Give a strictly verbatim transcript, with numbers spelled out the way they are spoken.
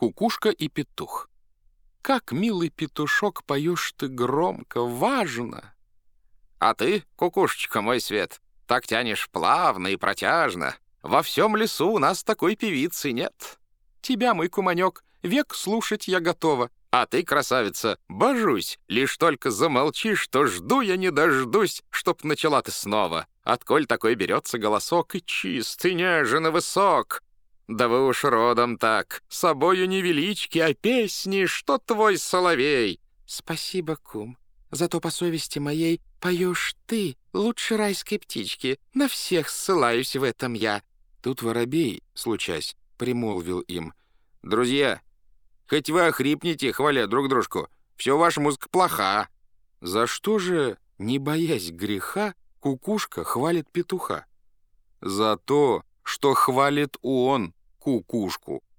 Кукушка и петух. Как, милый петушок, поешь ты громко, важно. А ты, кукушечка, мой свет, так тянешь плавно и протяжно. Во всем лесу у нас такой певицы нет. Тебя, мой куманек, век слушать я готова. А ты, красавица, божусь, лишь только замолчишь, то жду я не дождусь, чтоб начала ты снова. Отколь такой берется голосок и чист, и нежен, и высок. Да вы уж родом так, собою невелички, а песни, что твой соловей. Спасибо, кум, зато по совести моей поешь ты, лучше райской птички. На всех ссылаюсь в этом я. Тут воробей, случась, примолвил им: друзья, хоть вы охрипнете, хваля друг дружку, все ваша музыка плоха. За что же, не боясь греха, кукушка хвалит петуха? За то, что хвалит он кукушку.